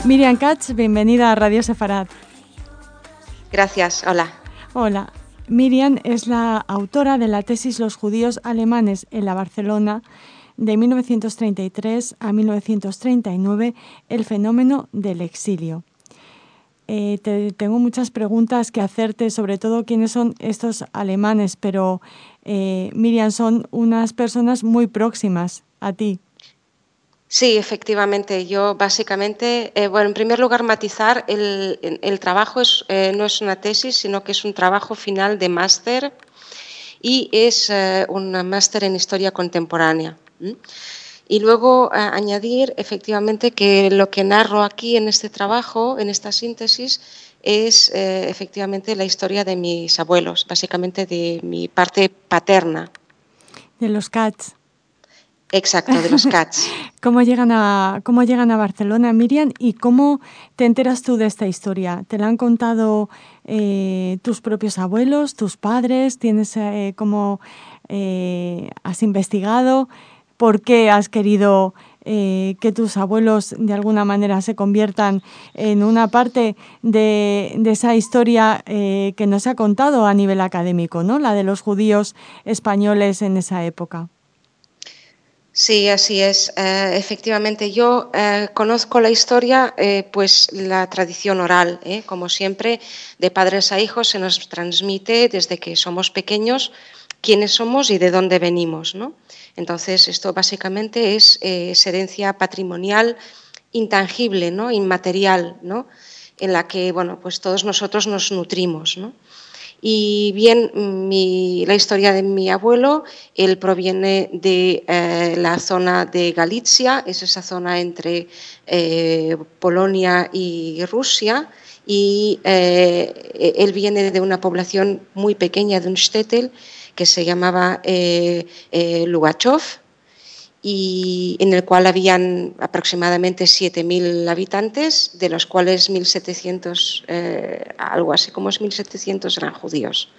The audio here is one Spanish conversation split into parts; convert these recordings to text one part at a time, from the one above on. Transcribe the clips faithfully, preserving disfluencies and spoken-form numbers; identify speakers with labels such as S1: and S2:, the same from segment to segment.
S1: Miriam Katz, bienvenida a Radio Sefarad.
S2: Gracias, hola.
S1: Hola. Miriam es la autora de la tesis Los judíos alemanes en la Barcelona de mil novecientos treinta y tres a mil novecientos treinta y nueve, el fenómeno del exilio. Eh, te, tengo muchas preguntas que hacerte, sobre todo quiénes son estos alemanes, pero eh, Miriam, son unas personas muy próximas a ti.
S2: Sí, efectivamente. Yo básicamente, eh, bueno, en primer lugar matizar, el, el trabajo es, eh, no es una tesis, sino que es un trabajo final de máster y es eh, un máster en historia contemporánea. ¿Mm? Y luego eh, añadir efectivamente que lo que narro aquí en este trabajo, en esta síntesis, es eh, efectivamente la historia de mis abuelos, básicamente de mi parte paterna.
S1: De los Katz.
S2: Exacto, de los Katz.
S1: ¿Cómo llegan a, cómo llegan a Barcelona, Miriam? ¿Y cómo te enteras tú de esta historia? ¿Te la han contado eh, tus propios abuelos, tus padres? ¿Tienes eh, cómo eh, has investigado? ¿Por qué has querido eh, que tus abuelos de alguna manera se conviertan en una parte de, de esa historia eh, que no se ha contado a nivel académico, ¿no? La de los judíos españoles en esa época.
S2: Sí, así es. Eh, efectivamente, yo eh, conozco la historia, eh, pues la tradición oral, ¿eh? Como siempre, de padres a hijos se nos transmite desde que somos pequeños quiénes somos y de dónde venimos, ¿no? Entonces, esto básicamente es, eh, es herencia patrimonial intangible, ¿no? Inmaterial, ¿no? En la que, bueno, pues todos nosotros nos nutrimos, ¿no? Y bien, mi, la historia de mi abuelo, él proviene de eh, la zona de Galicia, es esa zona entre eh, Polonia y Rusia, y eh, él viene de una población muy pequeña de un shtetl que se llamaba eh, eh, Lugachov, y en el cual habían aproximadamente siete mil habitantes, de los cuales mil setecientos, eh, algo así como mil setecientos eran judíos.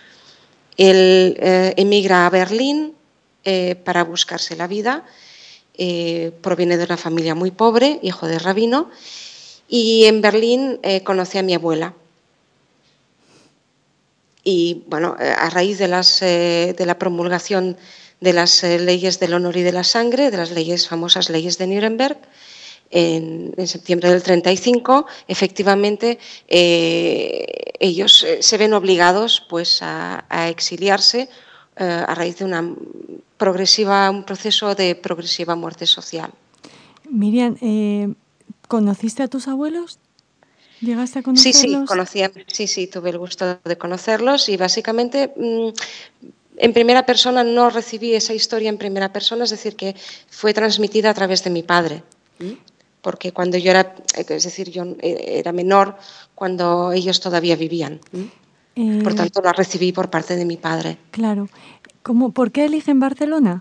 S2: Él eh, emigra a Berlín eh, para buscarse la vida, eh, proviene de una familia muy pobre, hijo de rabino, y en Berlín eh, conoce a mi abuela. Y bueno, a raíz de, las, eh, de la promulgación de las eh, leyes del honor y de la sangre, de las leyes famosas leyes de Nuremberg, en, en septiembre del treinta y cinco, efectivamente eh, ellos eh, se ven obligados pues, a, a exiliarse eh, a raíz de una progresiva, un proceso de progresiva muerte social.
S1: Miriam, eh, ¿conociste a tus abuelos? ¿Llegaste a
S2: Sí, sí,
S1: conocerlos?
S2: conocía, sí, sí, tuve el gusto de conocerlos y básicamente mmm, en primera persona no recibí esa historia en primera persona, es decir, que fue transmitida a través de mi padre, ¿sí? Porque cuando yo era, es decir, yo era menor cuando ellos todavía vivían, ¿sí? Eh, por tanto la recibí por parte de mi padre.
S1: Claro. ¿Cómo, ¿Por qué eligen Barcelona?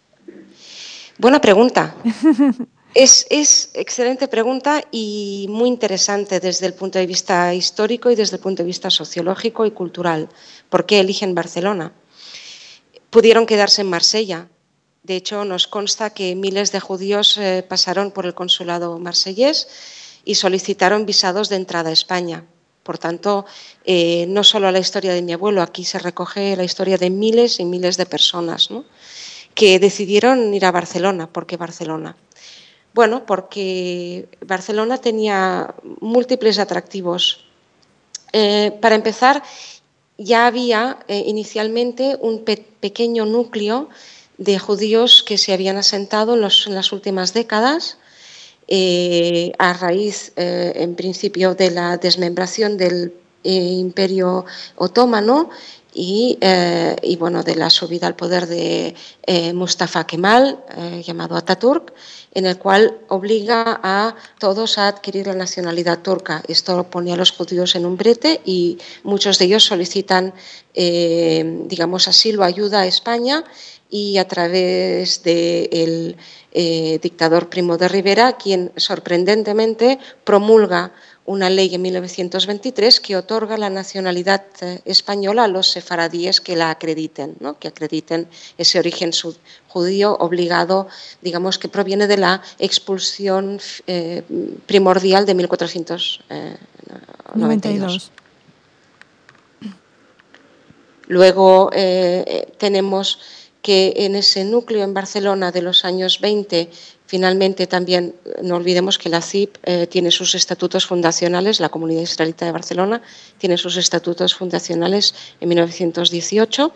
S2: Buena pregunta. Es, es excelente pregunta y muy interesante desde el punto de vista histórico y desde el punto de vista sociológico y cultural. ¿Por qué eligen Barcelona? Pudieron quedarse en Marsella. De hecho, nos consta que miles de judíos eh, pasaron por el consulado marsellés y solicitaron visados de entrada a España. Por tanto, eh, no solo la historia de mi abuelo, aquí se recoge la historia de miles y miles de personas, ¿no?, que decidieron ir a Barcelona. ¿Por qué Barcelona? Bueno, porque Barcelona tenía múltiples atractivos. Eh, para empezar, ya había eh, inicialmente un pe- pequeño núcleo de judíos que se habían asentado en, los, en las últimas décadas eh, a raíz, eh, en principio, de la desmembración del eh, Imperio Otomano y, eh, y bueno, de la subida al poder de eh, Mustafa Kemal, eh, llamado Atatürk, en el cual obliga a todos a adquirir la nacionalidad turca. Esto pone a los judíos en un brete y muchos de ellos solicitan, eh, digamos, asilo, ayuda a España, y a través del eh, dictador Primo de Rivera, quien sorprendentemente promulga una ley en mil novecientos veintitrés que otorga la nacionalidad española a los sefaradíes que la acrediten, ¿no? Que acrediten ese origen judío obligado, digamos, que proviene de la expulsión eh, primordial de mil cuatrocientos noventa y dos. Luego eh, tenemos que en ese núcleo en Barcelona de los años veinte, finalmente también, no olvidemos que la C I P eh, tiene sus estatutos fundacionales, la Comunidad Israelita de Barcelona tiene sus estatutos fundacionales en mil novecientos dieciocho,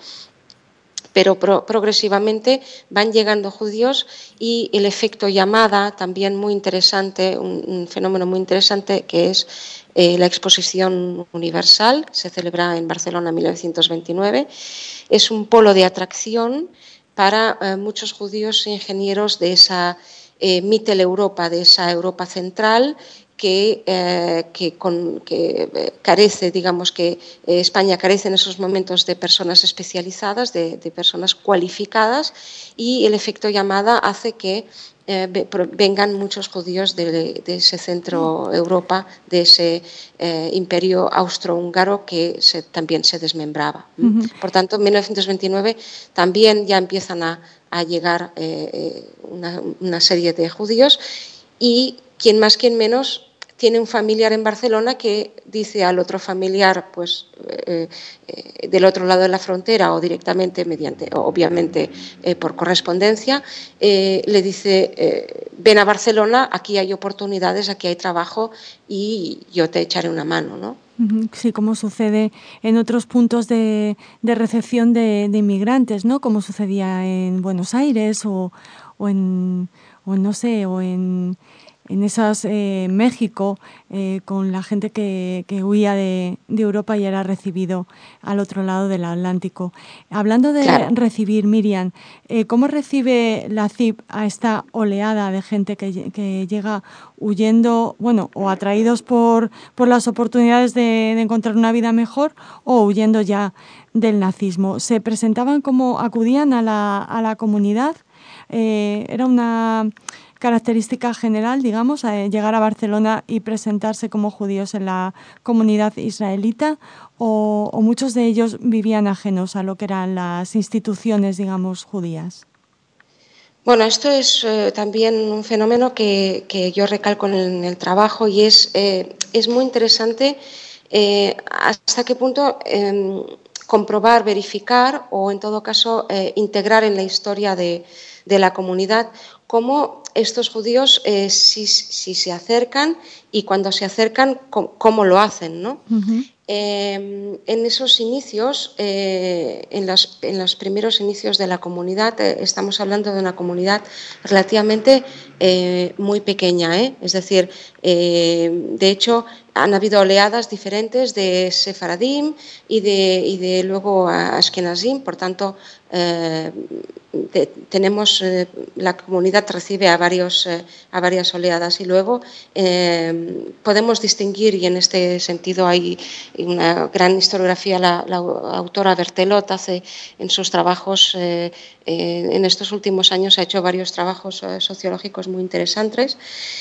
S2: pero pro, progresivamente van llegando judíos y el efecto llamada, también muy interesante, un, un fenómeno muy interesante que es eh, la Exposición Universal, se celebra en Barcelona en mil novecientos veintinueve, es un polo de atracción para eh, muchos judíos e ingenieros de esa eh, Mittel Europa, de esa Europa central, que, eh, que, con, que eh, carece, digamos que eh, España carece en esos momentos de personas especializadas, de, de personas cualificadas, y el efecto llamada hace que eh, vengan muchos judíos de, de ese centro Europa, de ese eh, imperio austrohúngaro que se, también se desmembraba. Uh-huh. Por tanto, en mil novecientos veintinueve también ya empiezan a, a llegar eh, una, una serie de judíos y quien más, quien menos, tiene un familiar en Barcelona que dice al otro familiar, pues eh, eh, del otro lado de la frontera o directamente mediante, obviamente eh, por correspondencia, eh, le dice, eh, ven a Barcelona, aquí hay oportunidades, aquí hay trabajo y yo te echaré una mano, ¿no?
S1: Sí, como sucede en otros puntos de, de recepción de, de inmigrantes, ¿no? Como sucedía en Buenos Aires o, o en, o no sé, o en... en esas eh, México, eh, con la gente que, que huía de, de Europa y era recibido al otro lado del Atlántico. Hablando de claro. recibir, Miriam, eh, ¿cómo recibe la C I P a esta oleada de gente que, que llega huyendo, bueno, o atraídos por, por las oportunidades de, de encontrar una vida mejor o huyendo ya del nazismo? ¿Se presentaban como acudían a la, a la comunidad? Eh, ¿Era una característica general, digamos, a llegar a Barcelona y presentarse como judíos en la comunidad israelita o, o muchos de ellos vivían ajenos a lo que eran las instituciones, digamos, judías?
S2: Bueno, esto es eh, también un fenómeno que, que yo recalco en el, en el trabajo y es, eh, es muy interesante eh, hasta qué punto eh, comprobar, verificar o en todo caso eh, integrar en la historia de, de la comunidad cómo estos judíos eh, si, si se acercan y cuando se acercan cómo, cómo lo hacen, ¿no? Uh-huh. Eh, en esos inicios, eh, en, los, en los primeros inicios de la comunidad, eh, estamos hablando de una comunidad relativamente eh, muy pequeña, ¿eh? Es decir, eh, de hecho han habido oleadas diferentes de Sefaradim y de, y de luego Ashkenazim, por tanto eh, de, tenemos eh, la comunidad recibe a, varios, eh, a varias oleadas y luego eh, podemos distinguir, y en este sentido hay una gran historiografía, la, la autora Bertelot hace en sus trabajos, eh, eh, en estos últimos años ha hecho varios trabajos eh, sociológicos muy interesantes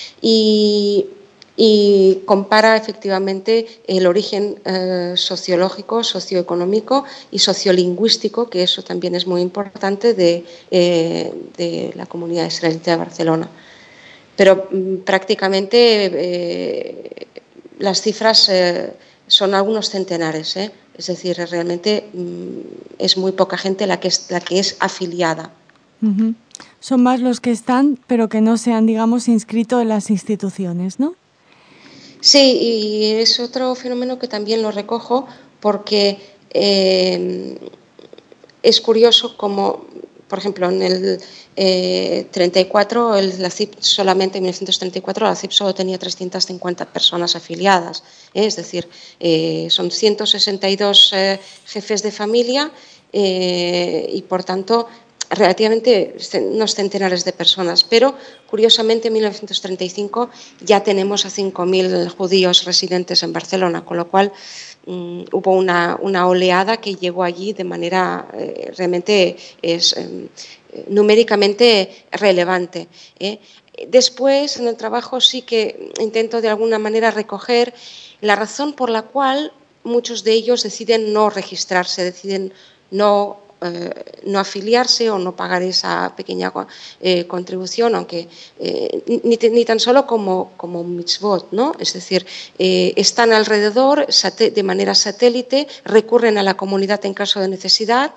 S2: y y compara efectivamente el origen eh, sociológico, socioeconómico y sociolingüístico, que eso también es muy importante, de, eh, de la comunidad israelita de Barcelona. Pero mm, prácticamente eh, las cifras eh, son algunos centenares, ¿eh? Es decir, realmente mm, es muy poca gente la que es, la que es afiliada.
S1: Uh-huh. Son más los que están, pero que no se han, digamos, inscrito en las instituciones, ¿no?
S2: Sí, y es otro fenómeno que también lo recojo porque eh, es curioso como, por ejemplo, en el eh, treinta y cuatro, el, la C I P solamente en mil novecientos treinta y cuatro, la C I P solo tenía trescientas cincuenta personas afiliadas, ¿eh? Es decir, eh, son ciento sesenta y dos eh, jefes de familia eh, y, por tanto, relativamente unos centenares de personas, pero curiosamente en mil novecientos treinta y cinco ya tenemos a cinco mil judíos residentes en Barcelona, con lo cual um, hubo una, una oleada que llegó allí de manera eh, realmente es, eh, numéricamente relevante. ¿eh? Después, en el trabajo, sí que intento de alguna manera recoger la razón por la cual muchos de ellos deciden no registrarse, deciden no, eh, no afiliarse o no pagar esa pequeña eh, contribución, aunque eh, ni, ni tan solo como, como mitzvot, ¿no? Es decir, eh, están alrededor de manera satélite, recurren a la comunidad en caso de necesidad,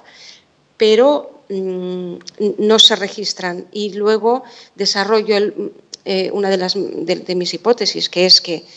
S2: pero mmm, no se registran. Y luego desarrollo el, eh, una de, las, de, de mis hipótesis, que es que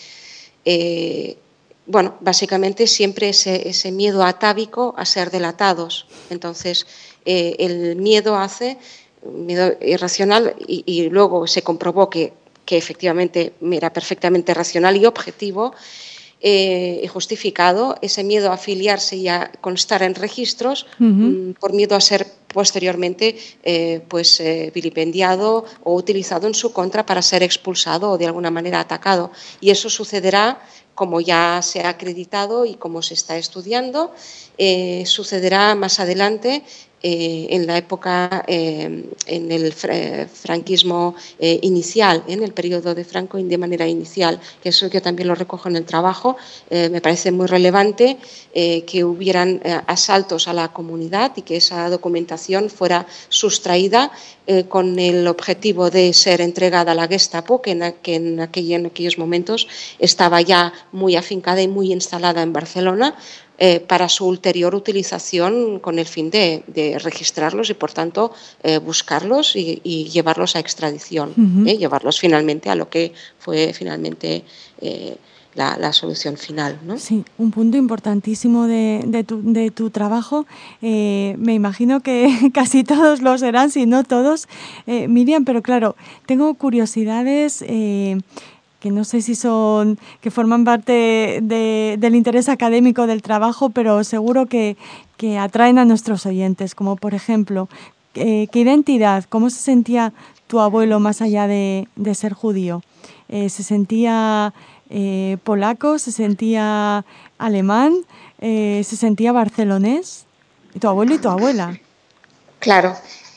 S2: eh, bueno, básicamente siempre ese, ese miedo atávico a ser delatados. Entonces, eh, el miedo hace, miedo irracional, y, y luego se comprobó que, que efectivamente era perfectamente racional y objetivo eh, y justificado, ese miedo a afiliarse y a constar en registros, uh-huh. por miedo a ser posteriormente eh, pues, eh, vilipendiado o utilizado en su contra para ser expulsado o de alguna manera atacado. Y eso sucederá, como ya se ha acreditado y como se está estudiando, eh, sucederá más adelante eh, en la época, eh, en el fr- franquismo eh, inicial, en el periodo de Franco de manera inicial, que eso yo también lo recojo en el trabajo. Eh, me parece muy relevante eh, que hubieran eh, asaltos a la comunidad y que esa documentación fuera sustraída eh, con el objetivo de ser entregada a la Gestapo, que en, que en, aquel, en aquellos momentos estaba ya muy afincada y muy instalada en Barcelona, eh, para su ulterior utilización con el fin de, de registrarlos y, por tanto, eh, buscarlos y, y llevarlos a extradición, uh-huh. eh, llevarlos finalmente a lo que fue finalmente eh, la, la solución final, ¿no?
S1: Sí, un punto importantísimo de, de, tu, de tu trabajo. Eh, me imagino que casi todos lo serán, si no todos, eh, Miriam, pero claro, tengo curiosidades eh, que no sé si son, que forman parte de, del interés académico del trabajo, pero seguro que, que atraen a nuestros oyentes, como por ejemplo, eh, ¿qué identidad, cómo se sentía tu abuelo más allá de, de ser judío? Eh, ¿Se sentía eh, polaco, se sentía alemán, eh, se sentía barcelonés? ¿Tu abuelo y tu abuela?
S2: Claro,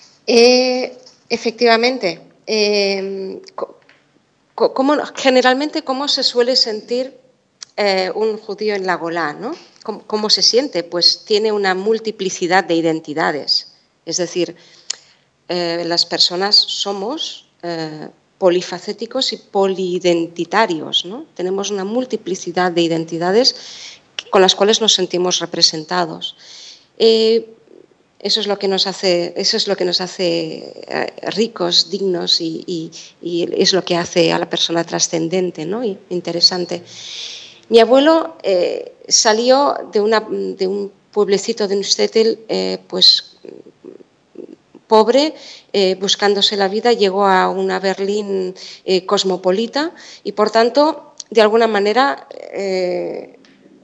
S2: eh, efectivamente. Eh, ¿Cómo, generalmente, ¿cómo se suele sentir eh, un judío en la Golá, ¿no? ¿Cómo, ¿Cómo se siente? Pues tiene una multiplicidad de identidades. Es decir, eh, las personas somos eh, polifacéticos y poliidentitarios, ¿no? Tenemos una multiplicidad de identidades con las cuales nos sentimos representados. Eh, Eso es lo que nos hace, eso es lo que nos hace ricos, dignos y, y, y es lo que hace a la persona trascendente, ¿no? Y interesante. Mi abuelo eh, salió de, una, de un pueblecito de Neuchâtel, eh, pues pobre, eh, buscándose la vida, llegó a una Berlín eh, cosmopolita y, por tanto, de alguna manera, eh,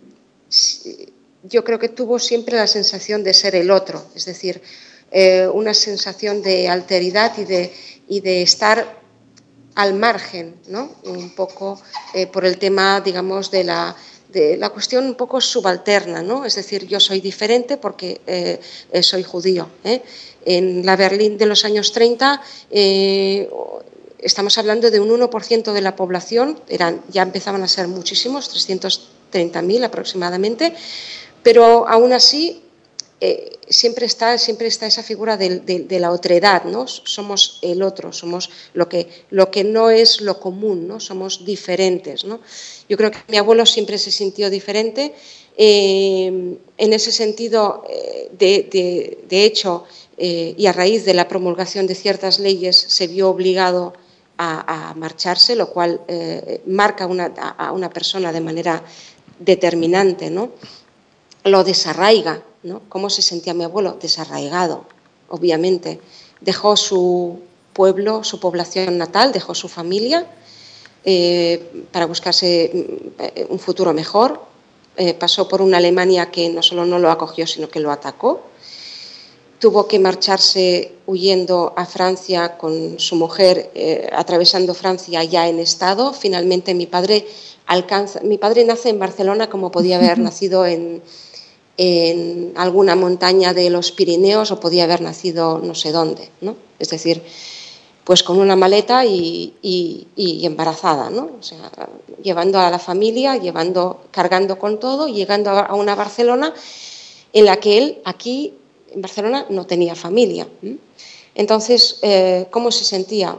S2: yo creo que tuvo siempre la sensación de ser el otro, es decir, eh, una sensación de alteridad y de, y de estar al margen, ¿no? Un poco eh, por el tema, digamos, de la, de la cuestión un poco subalterna, ¿no? Es decir, yo soy diferente porque eh, eh, soy judío, ¿eh? En la Berlín de los años treinta, eh, estamos hablando de un uno por ciento de la población, eran, ya empezaban a ser muchísimos, trescientos treinta mil aproximadamente, pero aún así eh, siempre, está, siempre está esa figura de, de, de la otredad, ¿no? Somos el otro, somos lo que, lo que no es lo común, ¿no? Somos diferentes, ¿no? Yo creo que mi abuelo siempre se sintió diferente, eh, en ese sentido, eh, de, de, de hecho, eh, y a raíz de la promulgación de ciertas leyes se vio obligado a, a marcharse, lo cual eh, marca una, a una persona de manera determinante, ¿no? Lo desarraiga, ¿no? ¿Cómo se sentía mi abuelo? Desarraigado, obviamente. Dejó su pueblo, su población natal, dejó su familia eh, para buscarse un futuro mejor. Eh, pasó por una Alemania que no solo no lo acogió, sino que lo atacó. Tuvo que marcharse huyendo a Francia con su mujer, eh, atravesando Francia ya en estado. Finalmente mi padre alcanza, mi padre nace en Barcelona, como podía haber nacido en, en alguna montaña de los Pirineos o podía haber nacido no sé dónde, ¿no? Es decir, pues con una maleta y, y, y embarazada, ¿no? O sea, llevando a la familia, llevando, cargando con todo, llegando a una Barcelona en la que él aquí en Barcelona no tenía familia. Entonces, eh, ¿cómo se sentía?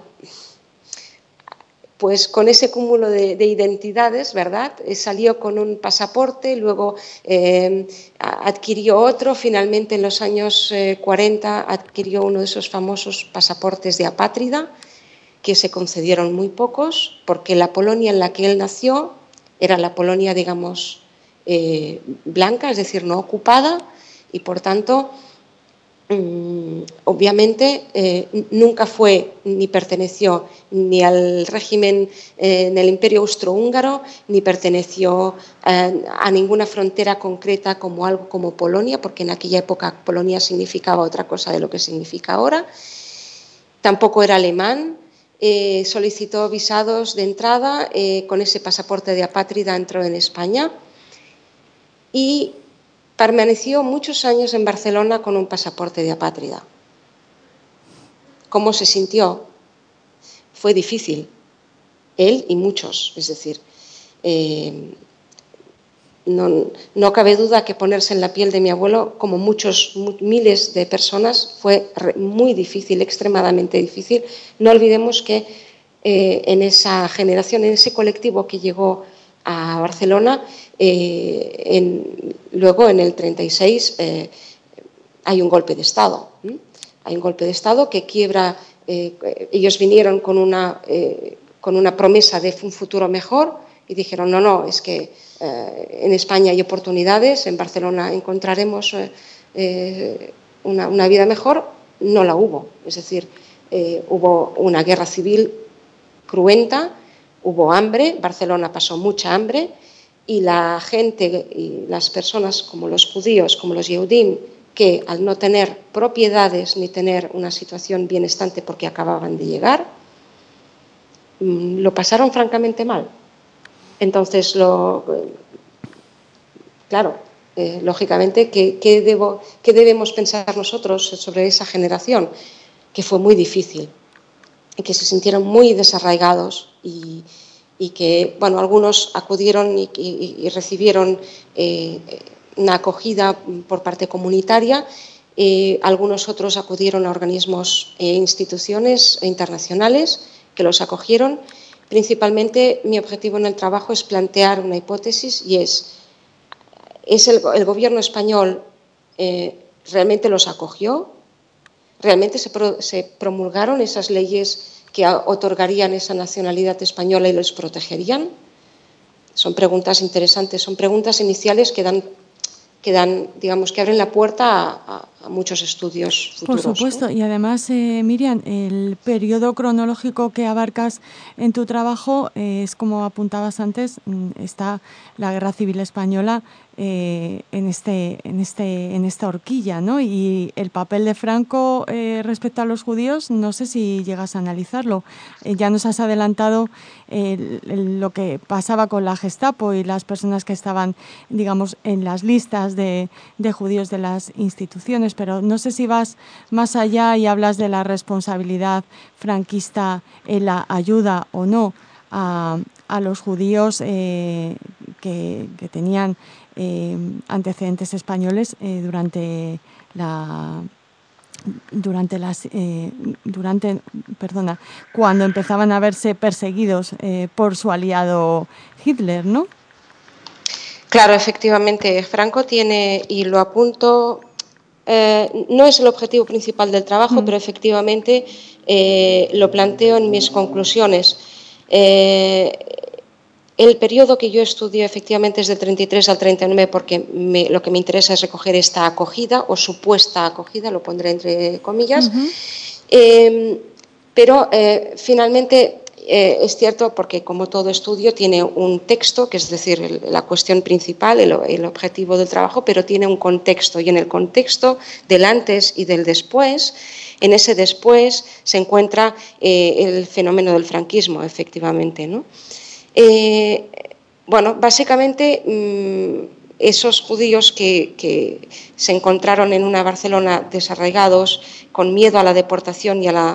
S2: Pues con ese cúmulo de, de identidades, ¿verdad? Eh, salió con un pasaporte, luego eh, adquirió otro, finalmente en los años eh, cuarenta adquirió uno de esos famosos pasaportes de apátrida, que se concedieron muy pocos, porque la Polonia en la que él nació era la Polonia, digamos, eh, blanca, es decir, no ocupada, y por tanto, mmm, obviamente, eh, nunca fue ni perteneció ni al régimen eh, en el Imperio Austrohúngaro, ni perteneció eh, a ninguna frontera concreta como algo como Polonia, porque en aquella época Polonia significaba otra cosa de lo que significa ahora. Tampoco era alemán. Eh, solicitó visados de entrada, eh, con ese pasaporte de apátrida entró en España y permaneció muchos años en Barcelona con un pasaporte de apátrida. ¿Cómo se sintió? Fue difícil, él y muchos, es decir, eh, no, no cabe duda que ponerse en la piel de mi abuelo, como muchos, miles de personas, fue muy difícil, extremadamente difícil. No olvidemos que eh, en esa generación, en ese colectivo que llegó a Barcelona, eh, en, luego en el treinta y seis eh, hay un golpe de Estado. ¿eh? Hay un golpe de Estado que quiebra, eh, ellos vinieron con una, eh, con una promesa de un futuro mejor y dijeron, no, no, es que eh, en España hay oportunidades, en Barcelona encontraremos eh, eh, una, una vida mejor. No la hubo, es decir, eh, hubo una guerra civil cruenta, hubo hambre, Barcelona pasó mucha hambre y la gente y las personas como los judíos, como los yehudim, que al no tener propiedades ni tener una situación bienestante porque acababan de llegar, lo pasaron francamente mal. Entonces, lo, claro, eh, lógicamente, ¿qué, qué, debo, ¿qué debemos pensar nosotros sobre esa generación? Que fue muy difícil y que se sintieron muy desarraigados y, y que, bueno, algunos acudieron y, y, y recibieron eh, una acogida por parte comunitaria, eh, algunos otros acudieron a organismos e instituciones internacionales que los acogieron. Principalmente, mi objetivo en el trabajo es plantear una hipótesis y es, ¿es el, el gobierno español eh, realmente los acogió? ¿Realmente se, pro, se promulgaron esas leyes que otorgarían esa nacionalidad española y los protegerían? Son preguntas interesantes, son preguntas iniciales que dan, que dan, digamos, que abren la puerta a, a, a muchos estudios futuros.
S1: Por supuesto,
S2: ¿no?
S1: Y además, eh, Miriam, el periodo cronológico que abarcas en tu trabajo eh, es, como apuntabas antes, está la Guerra Civil Española eh, en, este, en, este, en esta horquilla, ¿no? Y el papel de Franco eh, respecto a los judíos, no sé si llegas a analizarlo. Eh, ya nos has adelantado eh, lo que pasaba con la Gestapo y las personas que estaban, digamos, en las listas de, de judíos de las instituciones, pero no sé si vas más allá y hablas de la responsabilidad franquista en la ayuda o no a, a los judíos eh, que, que tenían eh, antecedentes españoles eh, durante la durante las eh, durante perdona cuando empezaban a verse perseguidos eh, por su aliado Hitler, ¿no?
S2: Claro, efectivamente, Franco tiene, y lo apunto, eh, no es el objetivo principal del trabajo, mm. pero efectivamente eh, lo planteo en mis conclusiones. Eh, el periodo que yo estudio efectivamente es del treinta y tres al treinta y nueve porque me, lo que me interesa es recoger esta acogida o supuesta acogida, lo pondré entre comillas, uh-huh. eh, pero eh, finalmente eh, es cierto porque como todo estudio tiene un texto, que es decir, el, la cuestión principal, el, el objetivo del trabajo, pero tiene un contexto y en el contexto del antes y del después, en ese después se encuentra eh, el fenómeno del franquismo, efectivamente, ¿no? Eh, bueno, básicamente mmm, esos judíos que, que se encontraron en una Barcelona desarraigados, con miedo a la deportación y a la,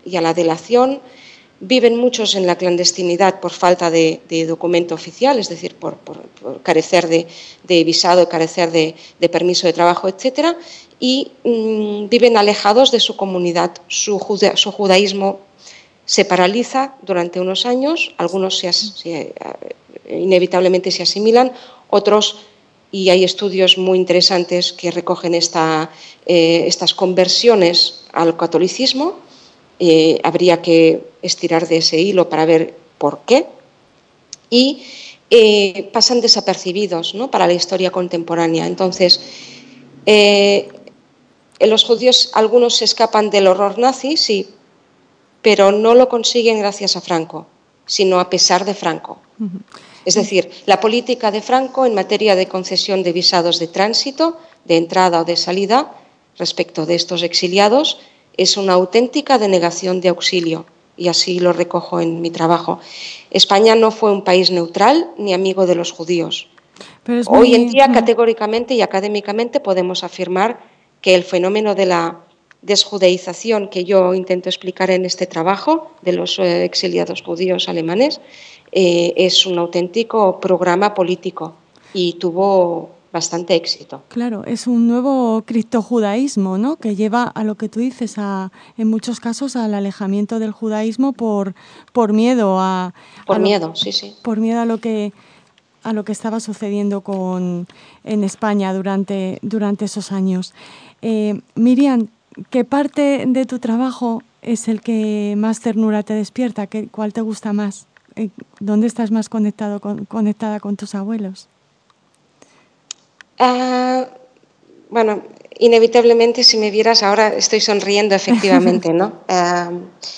S2: y a la delación. Viven muchos en la clandestinidad por falta de, de documento oficial, es decir, por, por, por carecer de, de visado, carecer de, de permiso de trabajo, etcétera, y mmm, viven alejados de su comunidad. Su, juda, su judaísmo se paraliza durante unos años, algunos se, se, inevitablemente se asimilan, otros, y hay estudios muy interesantes que recogen esta, eh, estas conversiones al catolicismo. Eh, habría que estirar de ese hilo para ver por qué, y eh, pasan desapercibidos, ¿no?, para la historia contemporánea. Entonces, eh, los judíos, algunos se escapan del horror nazi, sí, pero no lo consiguen gracias a Franco, sino a pesar de Franco. Uh-huh. Es decir, la política de Franco en materia de concesión de visados de tránsito, de entrada o de salida, respecto de estos exiliados, es una auténtica denegación de auxilio, y así lo recojo en mi trabajo. España no fue un país neutral ni amigo de los judíos. Pero es muy... Hoy en día, categóricamente y académicamente, podemos afirmar que el fenómeno de la desjudaización que yo intento explicar en este trabajo de los eh, exiliados judíos alemanes eh, es un auténtico programa político y tuvo bastante éxito.
S1: Claro, es un nuevo criptojudaísmo, ¿no?, que lleva a lo que tú dices, a, en muchos casos, al alejamiento del judaísmo por, por miedo a...
S2: Por
S1: a lo,
S2: miedo, sí, sí.
S1: Por miedo a lo que a lo que estaba sucediendo con, en España durante, durante esos años. Eh, Miriam, ¿qué parte de tu trabajo es el que más ternura te despierta? ¿Qué, ¿Cuál te gusta más? Eh, ¿Dónde estás más conectado con, conectada con tus abuelos?
S2: Uh, bueno, inevitablemente, si me vieras ahora, estoy sonriendo, efectivamente, ¿no? Uh,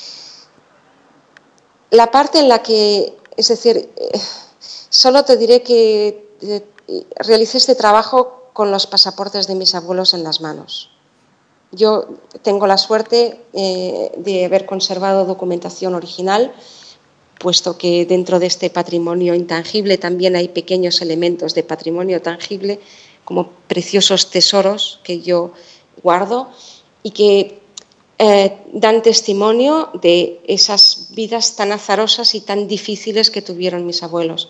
S2: la parte en la que, es decir, eh, solo te diré que eh, realicé este trabajo con los pasaportes de mis abuelos en las manos. Yo tengo la suerte eh, de haber conservado documentación original, puesto que dentro de este patrimonio intangible también hay pequeños elementos de patrimonio tangible, como preciosos tesoros que yo guardo y que eh, dan testimonio de esas vidas tan azarosas y tan difíciles que tuvieron mis abuelos.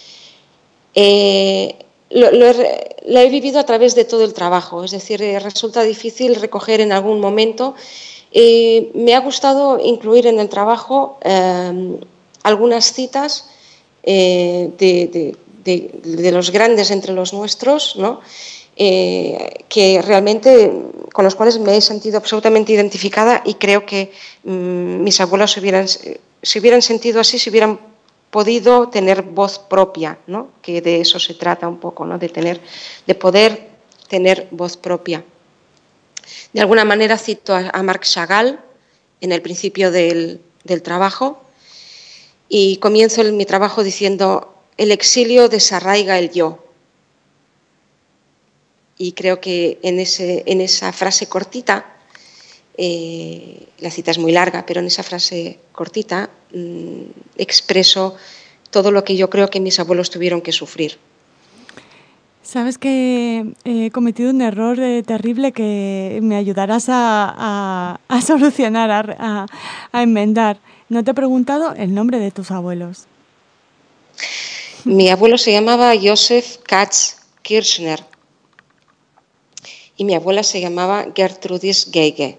S2: Eh, lo, lo, he, lo he vivido a través de todo el trabajo, es decir, eh, resulta difícil recoger en algún momento. Eh, me ha gustado incluir en el trabajo eh, algunas citas eh, de, de, de, de los grandes entre los nuestros, ¿no?, eh, que realmente, con los cuales me he sentido absolutamente identificada, y creo que mmm, mis abuelos se hubieran, se hubieran sentido así, se hubieran podido tener voz propia, ¿no?, que de eso se trata un poco, ¿no?, de, tener, de poder tener voz propia. De alguna manera cito a, a Marc Chagall en el principio del, del trabajo, y comienzo el, mi trabajo diciendo: el exilio desarraiga el yo. Y creo que en, ese, en esa frase cortita, eh, la cita es muy larga, pero en esa frase cortita mmm, expreso todo lo que yo creo que mis abuelos tuvieron que sufrir.
S1: Sabes que he cometido un error eh, terrible que me ayudarás a, a, a solucionar, a, a, a enmendar. No te he preguntado el nombre de tus abuelos.
S2: Mi abuelo se llamaba Josef Katz Kirchner y mi abuela se llamaba Gertrudis Geige.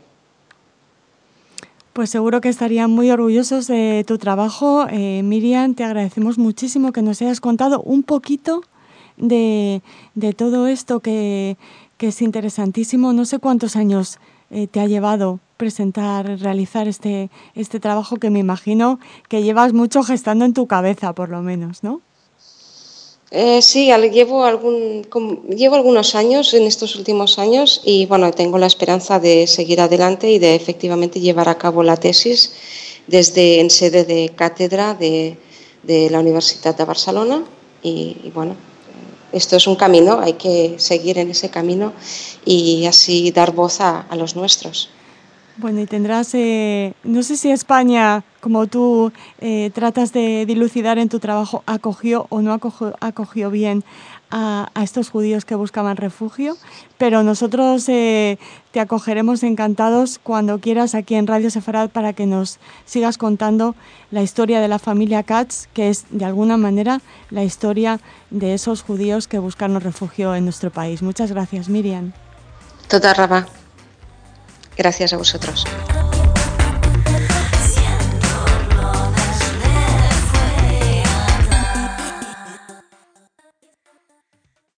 S1: Pues seguro que estarían muy orgullosos de tu trabajo. Eh, Miriam, te agradecemos muchísimo que nos hayas contado un poquito de, de todo esto que, que es interesantísimo. No sé cuántos años eh, te ha llevado presentar, realizar este, este trabajo, que me imagino que llevas mucho gestando en tu cabeza, por lo menos, ¿no?
S2: Eh, sí, llevo, algún, llevo algunos años en estos últimos años y bueno, tengo la esperanza de seguir adelante y de efectivamente llevar a cabo la tesis desde en sede de cátedra de, de la Universidad de Barcelona y, y bueno, esto es un camino, hay que seguir en ese camino y así dar voz a, a los nuestros.
S1: Bueno, y tendrás, eh, no sé si España, como tú eh, tratas de dilucidar en tu trabajo, acogió o no acogió, acogió bien a, a estos judíos que buscaban refugio, pero nosotros eh, te acogeremos encantados cuando quieras aquí en Radio Sefarad para que nos sigas contando la historia de la familia Katz, que es de alguna manera la historia de esos judíos que buscaron refugio en nuestro país. Muchas gracias, Miriam.
S2: Toda Rabá. Gracias a vosotros.